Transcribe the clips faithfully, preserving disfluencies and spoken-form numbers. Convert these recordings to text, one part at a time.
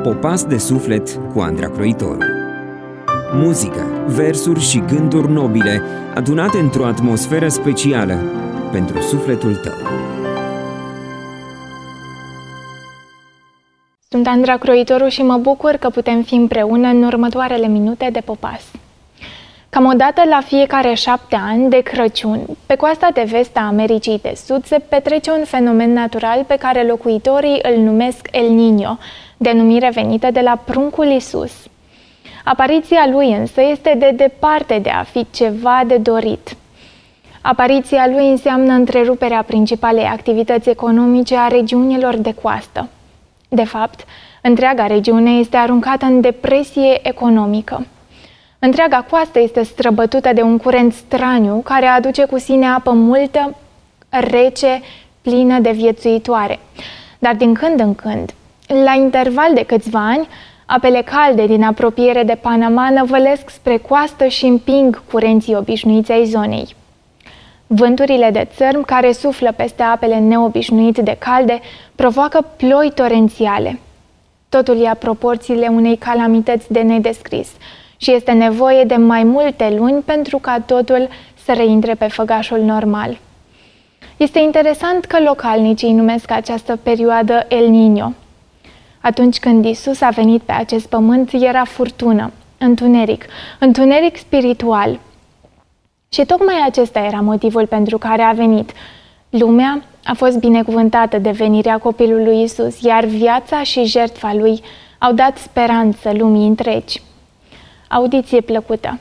Popas de suflet cu Andra Croitoru. Muzică, versuri și gânduri nobile adunate într-o atmosferă specială pentru sufletul tău. Sunt Andra Croitoru și mă bucur că putem fi împreună în următoarele minute de Popas. Cam o dată la fiecare șapte ani de Crăciun, pe coasta de vest a Americii de Sud se petrece un fenomen natural pe care locuitorii îl numesc El Niño, denumire venită de la pruncul Iisus. Apariția lui însă este de departe de a fi ceva de dorit. Apariția lui înseamnă întreruperea principalei activități economice a regiunilor de coastă. De fapt, întreaga regiune este aruncată în depresie economică. Întreaga coastă este străbătută de un curent straniu care aduce cu sine apă multă, rece, plină de viețuitoare. Dar din când în când, la interval de câțiva ani, apele calde din apropiere de Panama năvălesc spre coastă și împing curenții obișnuiți ai zonei. Vânturile de țărm care suflă peste apele neobișnuit de calde provoacă ploi torențiale. Totul ia proporțiile unei calamități de nedescris și este nevoie de mai multe luni pentru ca totul să reintre pe făgașul normal. Este interesant că localnicii numesc această perioadă El Niño. Atunci când Iisus a venit pe acest pământ, era furtună, întuneric, întuneric spiritual. Și tocmai acesta era motivul pentru care a venit. Lumea a fost binecuvântată de venirea copilului Iisus, iar viața și jertfa lui au dat speranță lumii întregi. Audiție plăcută!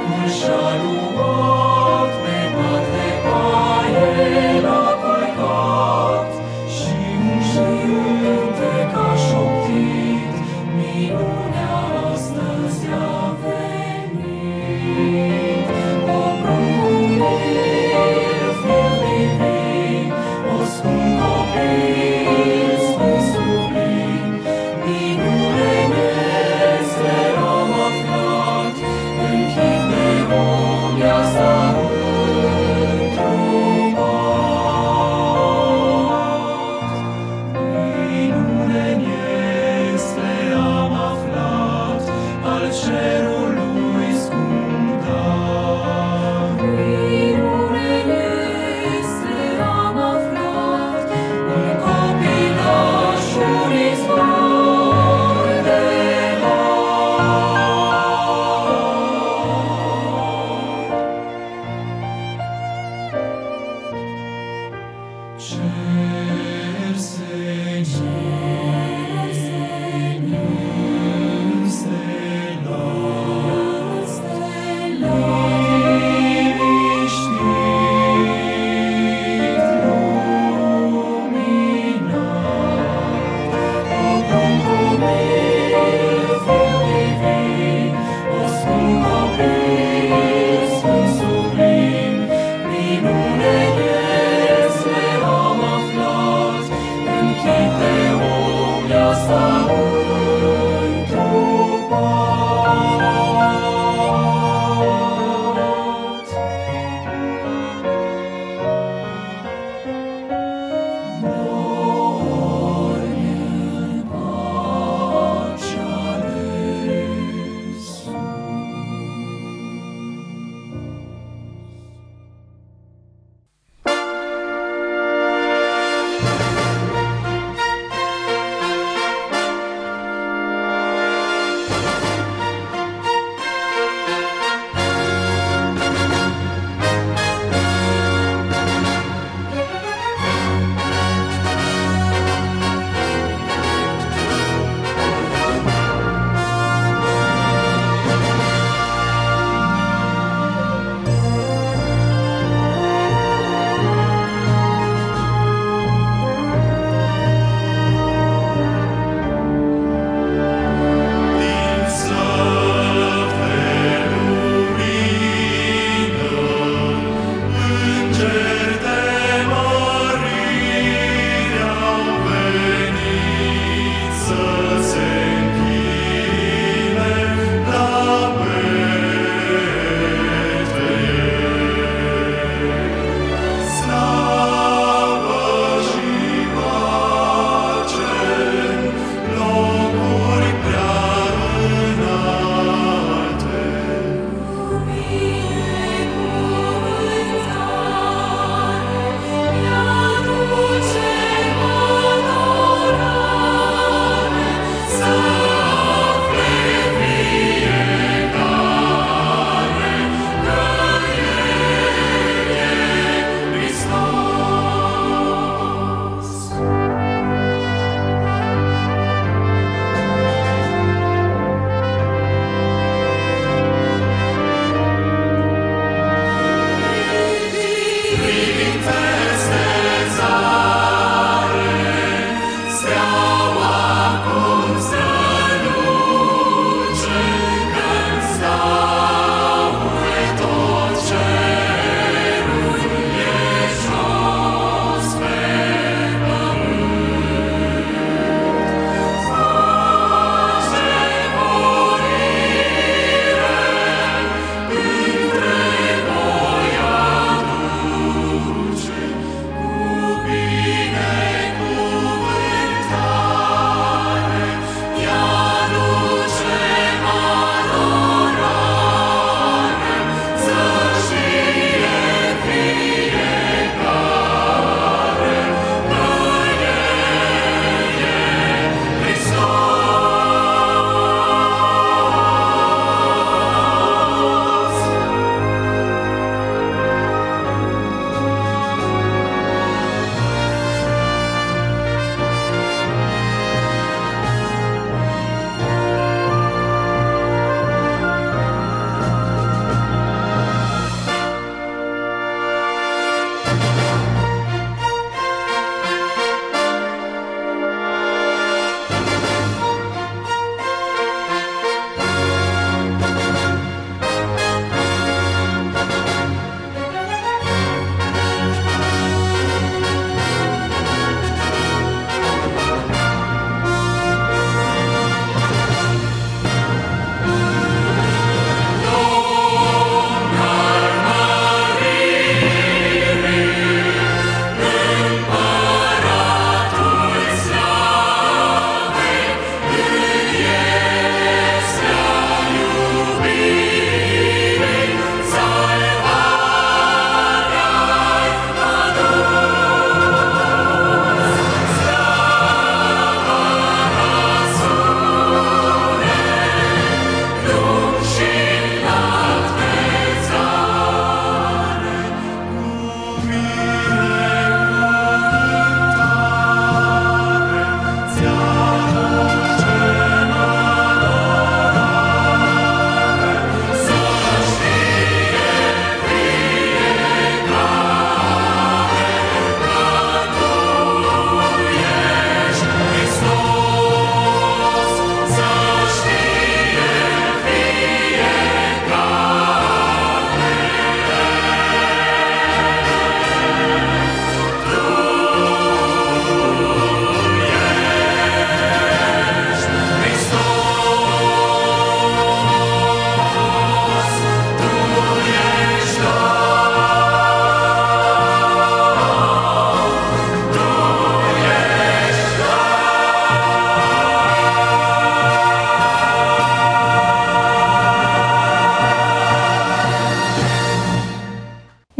Cer Senin, stella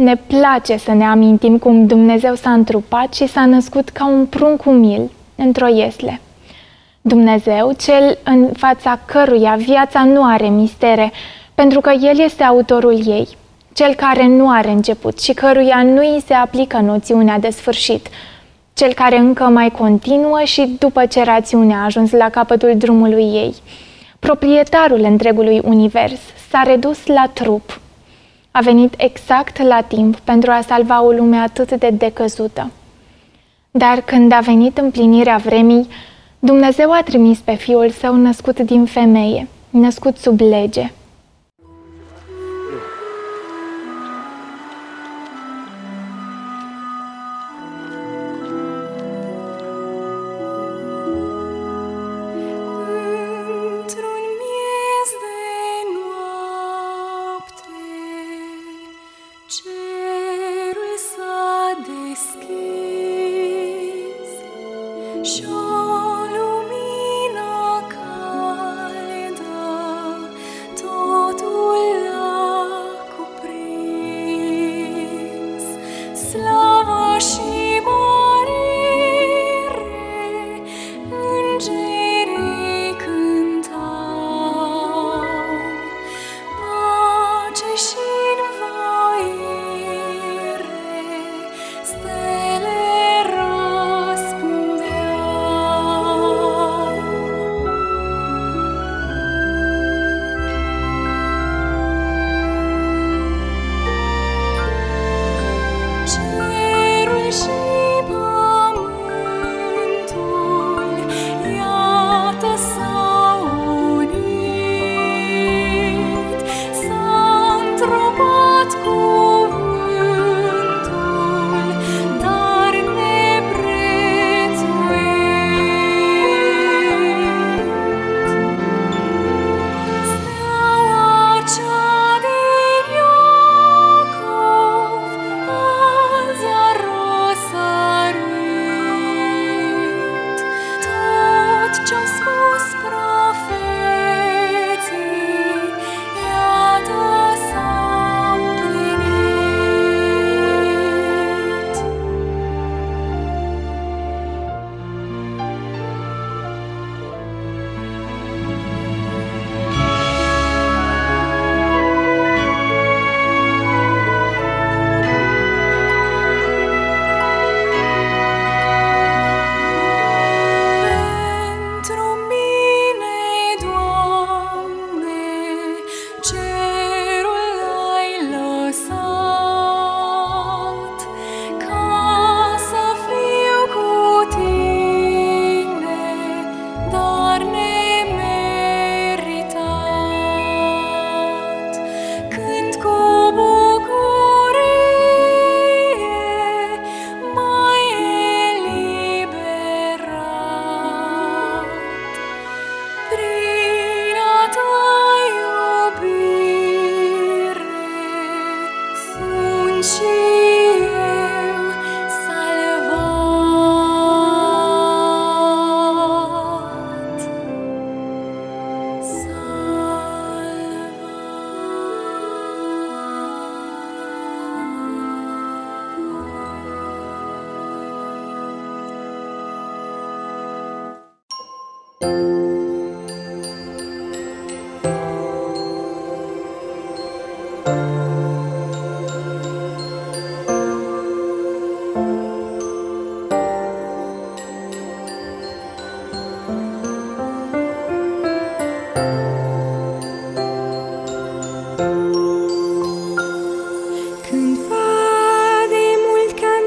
Ne place să ne amintim cum Dumnezeu s-a întrupat și s-a născut ca un prunc umil într-o iesle. Dumnezeu, cel în fața căruia viața nu are mistere, pentru că El este autorul ei, cel care nu are început și căruia nu îi se aplică noțiunea de sfârșit, cel care încă mai continuă și după ce rațiunea a ajuns la capătul drumului ei. Proprietarul întregului univers s-a redus la trup. A venit exact la timp pentru a salva o lume atât de decăzută. Dar când a venit împlinirea vremii, Dumnezeu a trimis pe Fiul Său născut din femeie, născut sub lege.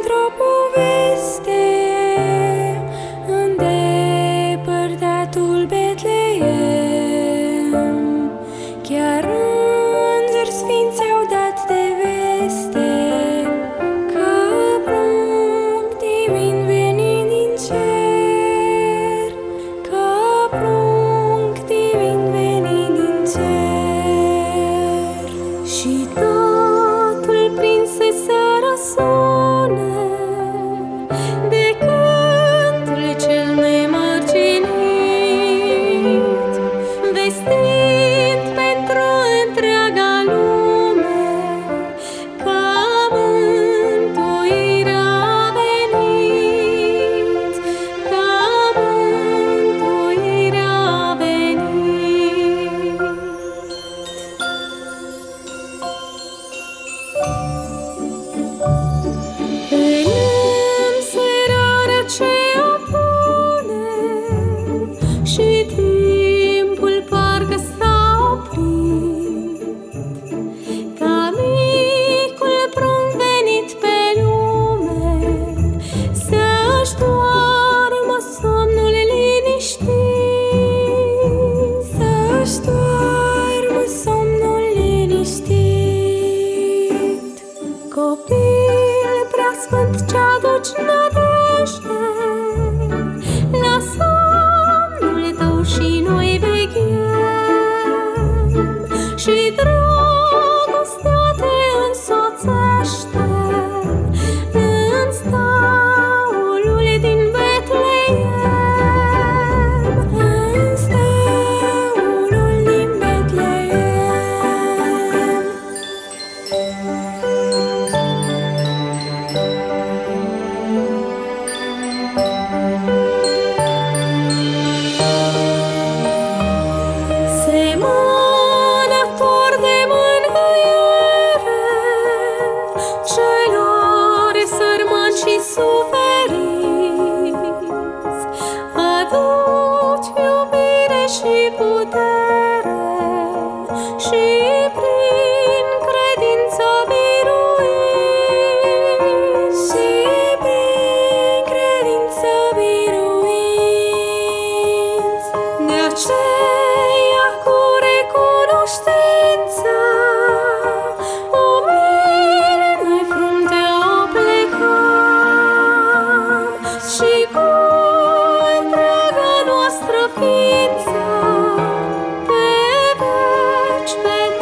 Îndepărtatul Ființa pe veci, pe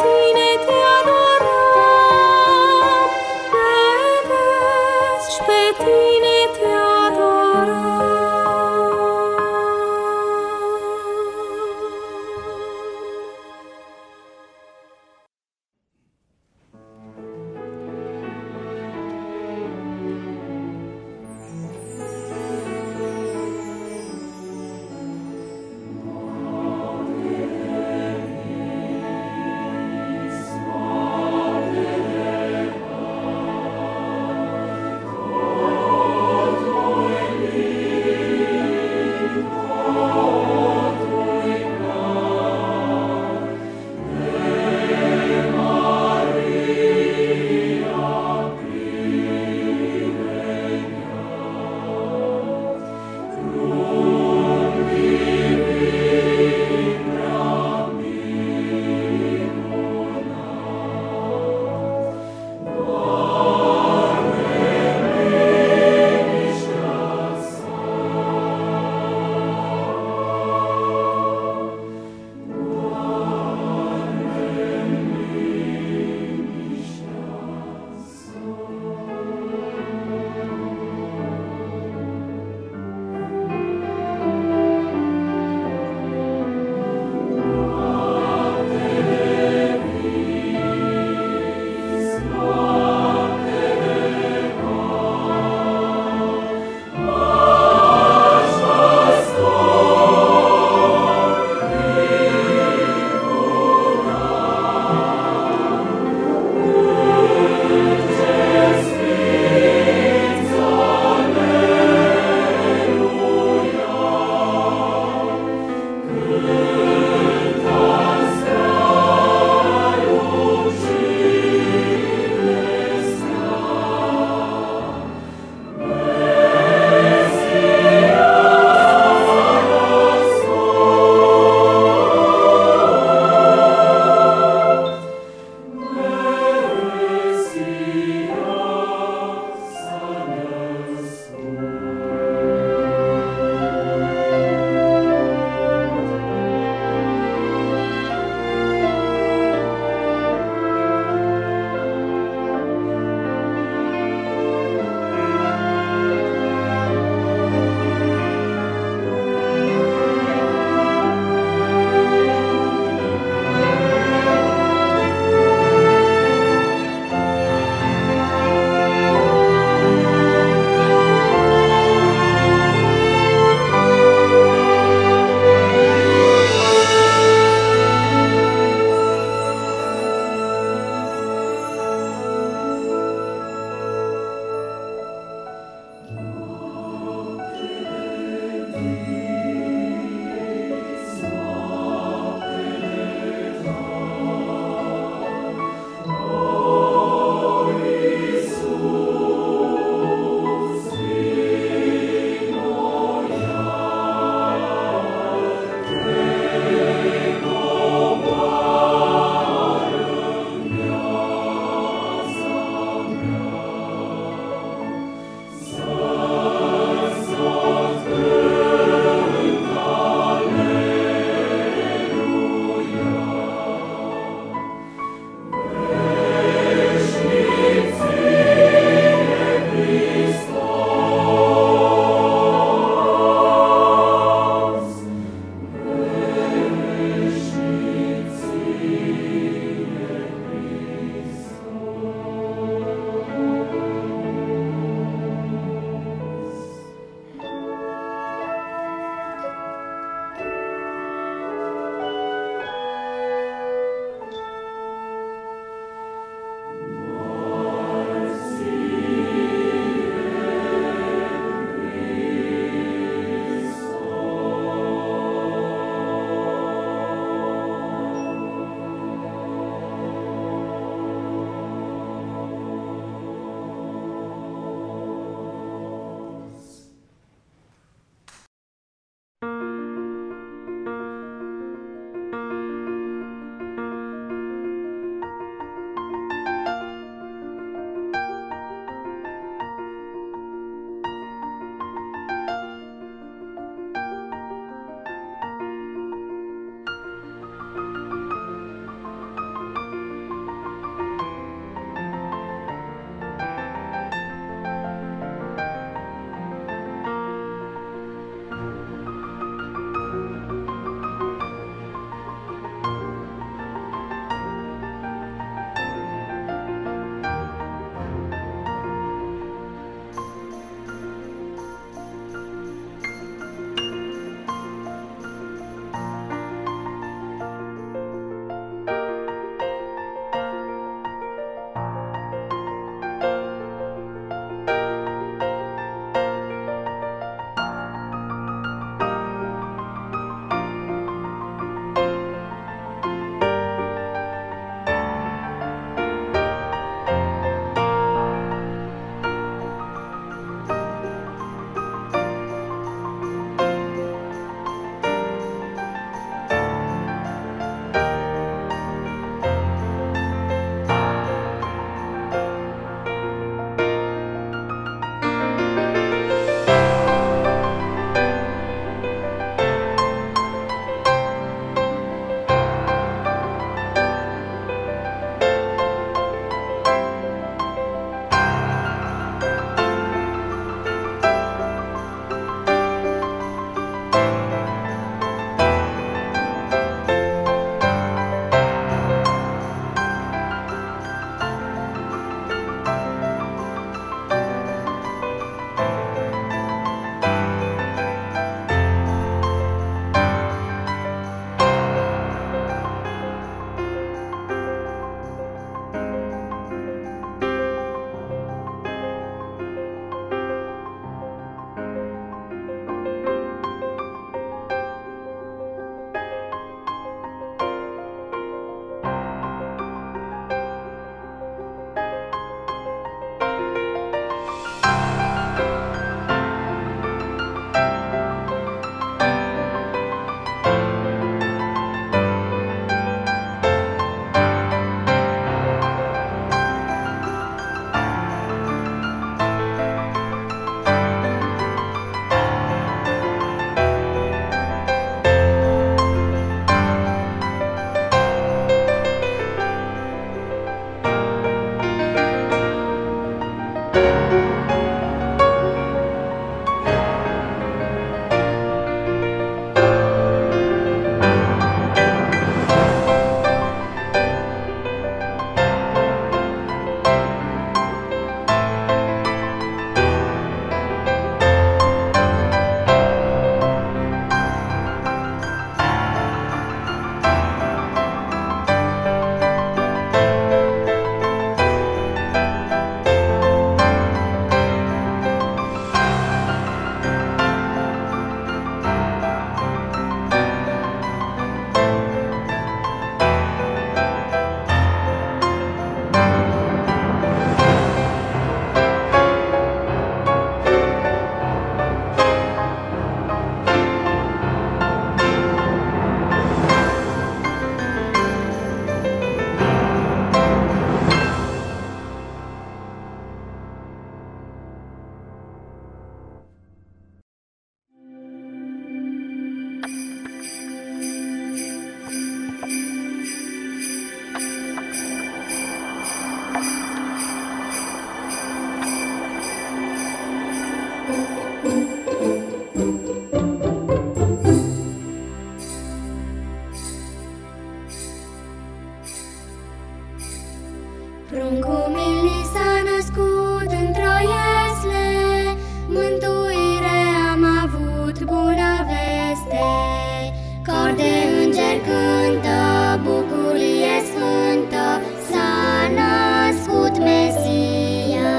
Pruncul Milii s-a născut într-o iesle, mântuire am avut, bună veste. Cor de îngeri cântă, bucurie sfântă, s-a născut Mesia.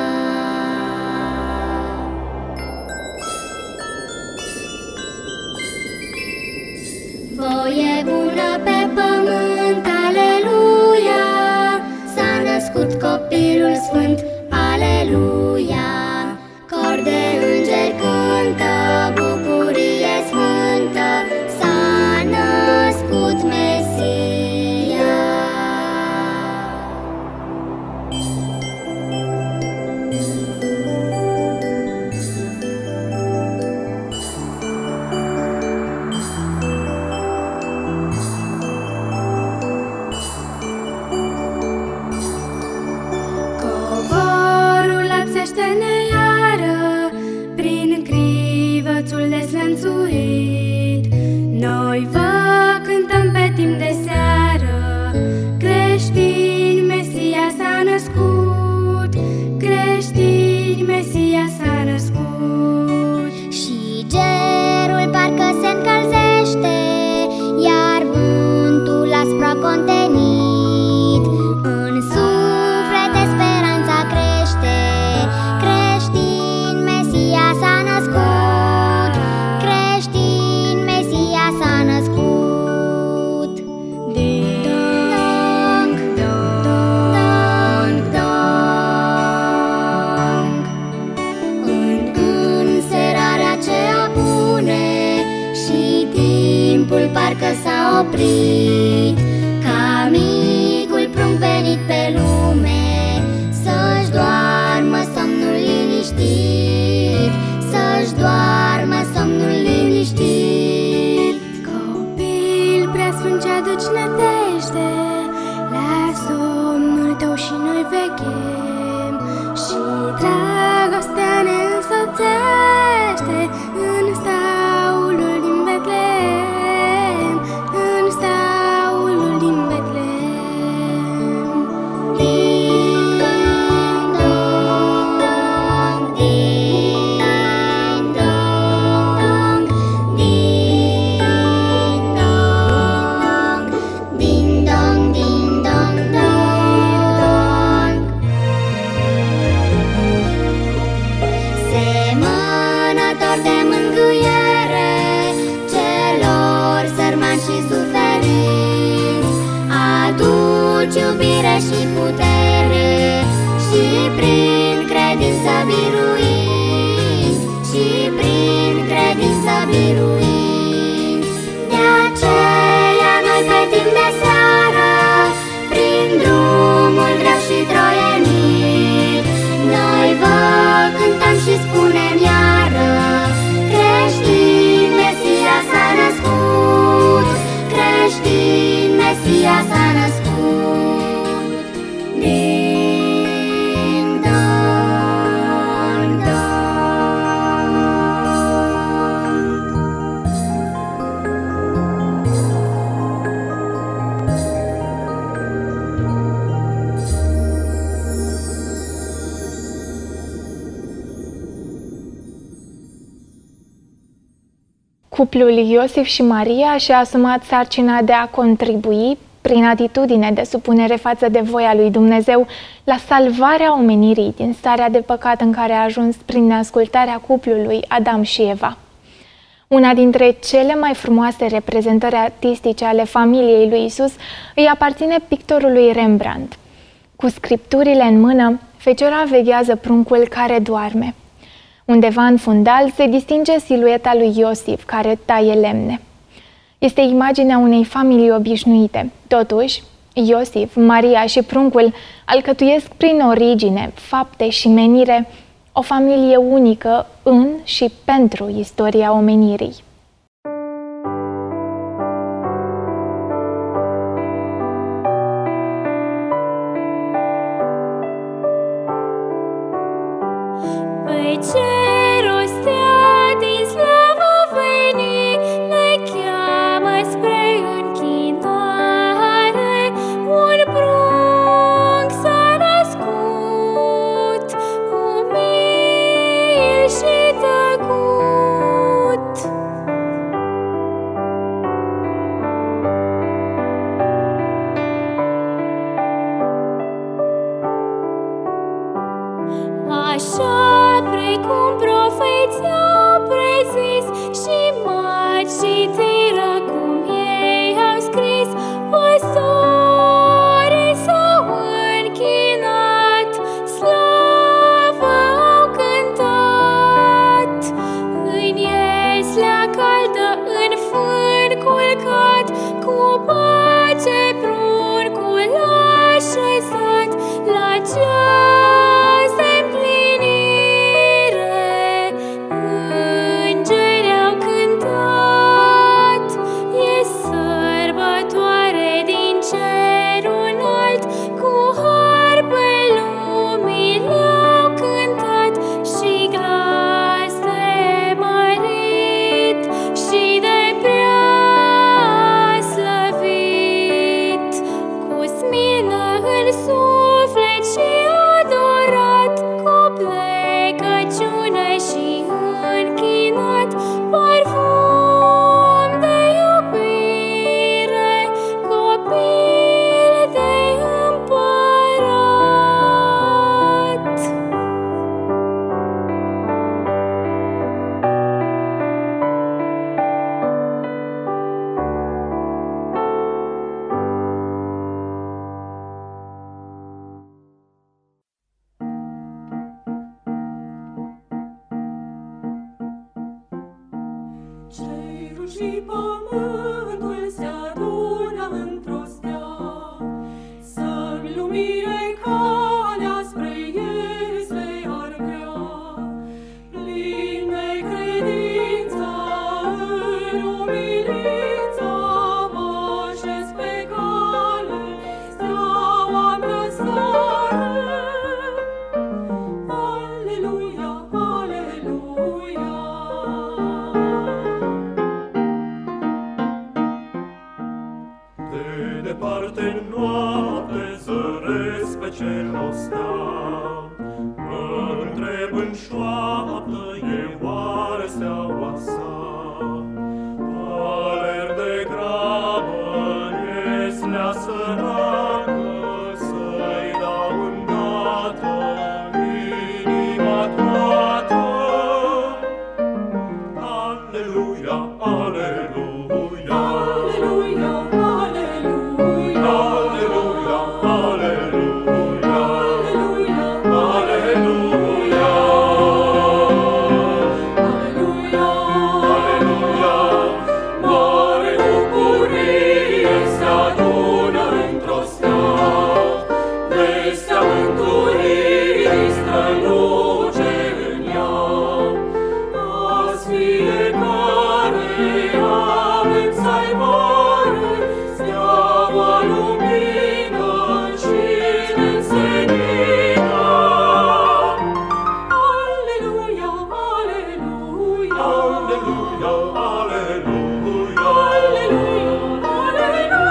Voie bună pe pământ, aleluia, s-a născut copilul sfânt, aleluia. Cor de îngeri cântă, bucurie sfântă, s-a născut Mesia. Covorul lăpsește-ne iară prin crivățul deslănțuit. Noi vă cântăm pe timp de seară, creștini, Mesia s-a născut, creștini, Mesia s-a născut. Și gerul parcă se încălzește, iar vântul aspru a contenit. În suflete speranța crește, creștin, Mesia s-a născut, creștin, Mesia s-a născut. Ding dong, dong, dong. În înserarea ce apune și timpul parcă s-a oprit, ca micul prunc venit pe lume, să-și doarmă somnul liniștit, să-și doarmă somnul liniștit. Copil preasfânt ce aduci nădejde, la somnul tău și noi veghem, și dragostea ne însoțește în staulul din Betlehem, în staulul din Betlehem. Ding dong, ding dong, ding dong, ding dong, ding dong, dong. Semănător de mângâiere celor sărmani și suferiți, aduci iubire și putere, și prin credință biruiți, și prin credință biruiți. De aceea noi pe timp de seară, prin drumul greu și troienit, noi vă cântăm și spunem iară, creștin, Mesia s-a născut, creștin, Mesia s-a născut. Ding dong, Cuplul Iosif și Maria și-a asumat sarcina de a contribui, prin atitudine de supunere față de voia lui Dumnezeu, la salvarea omenirii din starea de păcat în care a ajuns prin neascultarea cuplului Adam și Eva. Una dintre cele mai frumoase reprezentări artistice ale familiei lui Isus îi aparține pictorului Rembrandt. Cu scripturile în mână, fecioara veghează pruncul care doarme. Undeva în fundal se distinge silueta lui Iosif, care taie lemne. Este imaginea unei familii obișnuite. Totuși, Iosif, Maria și pruncul alcătuiesc prin origine, fapte și menire o familie unică în și pentru istoria omenirii. Păi ce rostea din slavă veni, le cheamă spre închinare, un prunc s-a născut. cum profeți-au prezis, și magi citiră cum ei au scris. Păstorii s-au închinat, slavă au cântat. În ieslea caldă, în fân culcat, cu pace pruncul așezat, la ceas de împlinire îngeri au cântat. E sărbătoare din cer înalt, cu harpe lumii le-au cântat, și glas de mărit și de prea slăvit, cu smină în suflet și adorat, cu plecăciune și închinat, parfum de iubire, copil de împărat. Cerul și pământul se adună într-o stea, să-mi lumine calea spre ei se ar vrea. Plin de credință, în umilință, mă așez pe cale, steaua mea sare. Aleluia, aleluia. De departe în noapte zăresc pe cer o stea, mă întreb în șoaptă, e oare steaua sa? Alerg de grabă în ieslea săracă, să-i dau îndată inima toată. Aleluia, aleluia. Aleluia, aleluia. Aleluia, aleluia. Aleluia, Aleluia. aleluia. Aleluia. Mare bucurie se adună într-o stea, vestea mântuirii străluce în ea. Azi fiecare avem salvare, steaua lumină și ne-nsenină. Aleluia, aleluia. Aleluia, aleluia. Aleluia,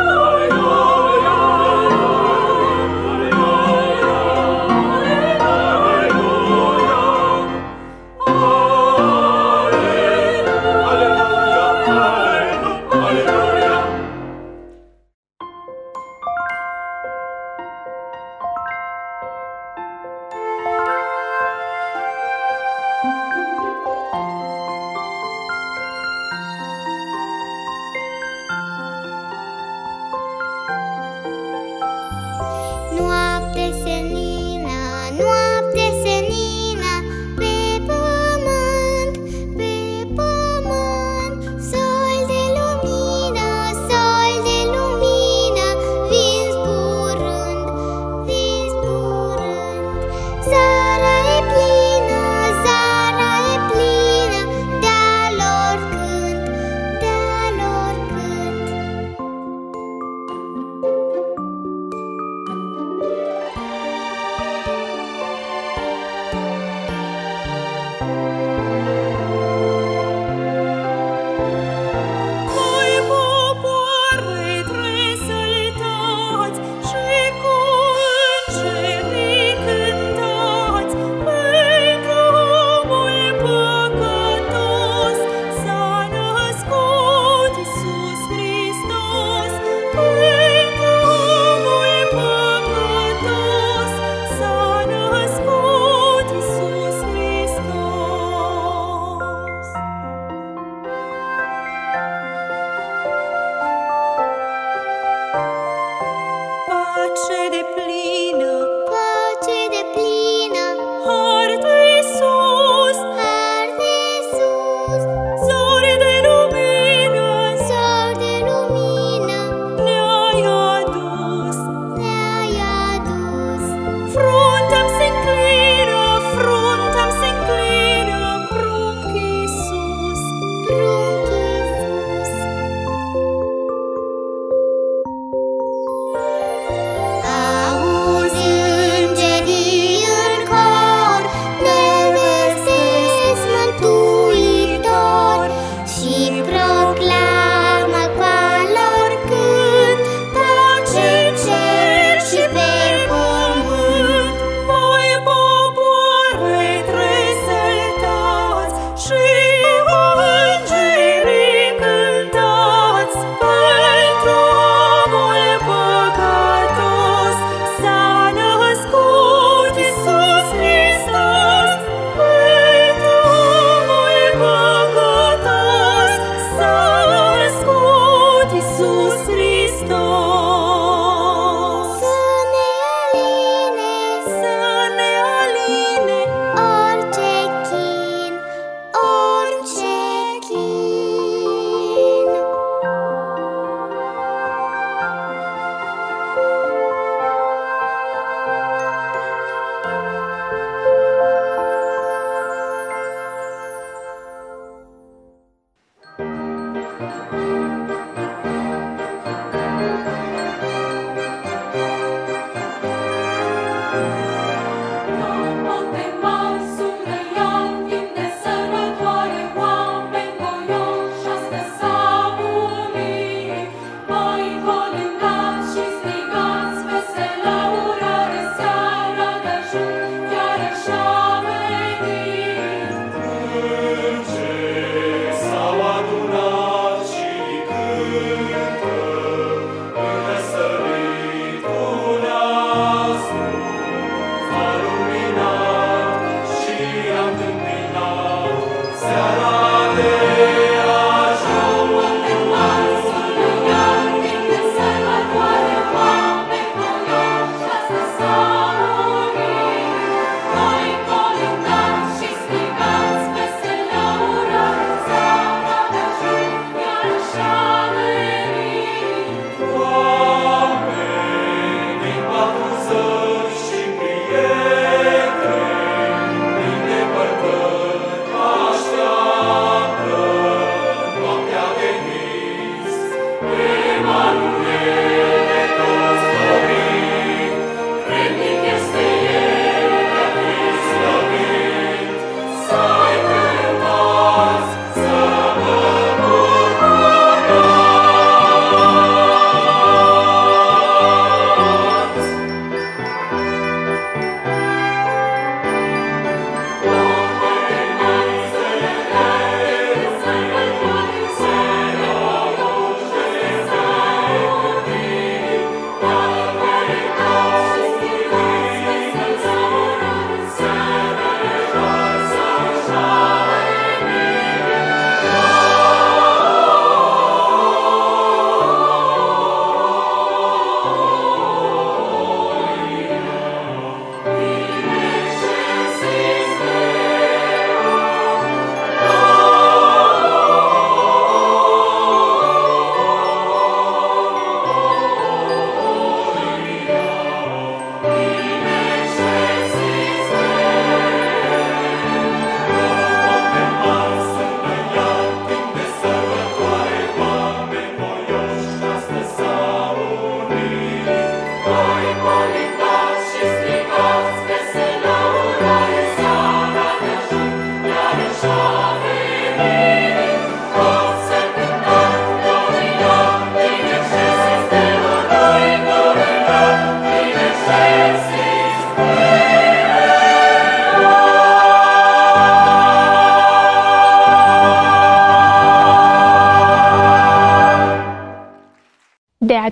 Noapte senină, noapte senină, pe pământ, pe pământ. Sol de lumină, sol de lumină, vin zburând, vin zburând. Zara e plină, zara e plină, de-a lor cânt, de-a lor cânt.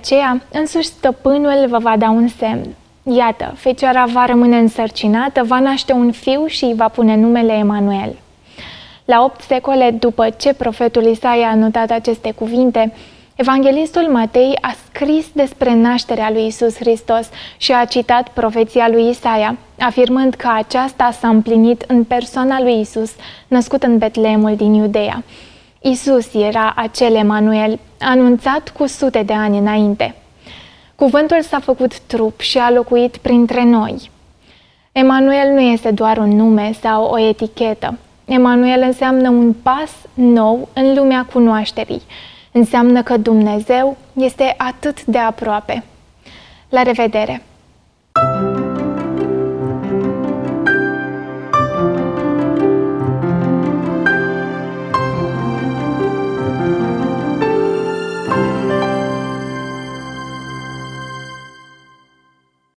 aceea, însuși stăpânul vă va da un semn. Iată, fecioara va rămâne însărcinată, va naște un fiu și îi va pune numele Emanuel. La opt secole după ce profetul Isaia a notat aceste cuvinte, evanghelistul Matei a scris despre nașterea lui Isus Hristos și a citat profeția lui Isaia, afirmând că aceasta s-a împlinit în persoana lui Isus, născut în Betleemul din Iudeea. Isus era acel Emanuel, anunțat cu sute de ani înainte. Cuvântul s-a făcut trup și a locuit printre noi. Emanuel nu este doar un nume sau o etichetă. Emanuel înseamnă un pas nou în lumea cunoașterii. Înseamnă că Dumnezeu este atât de aproape. La revedere!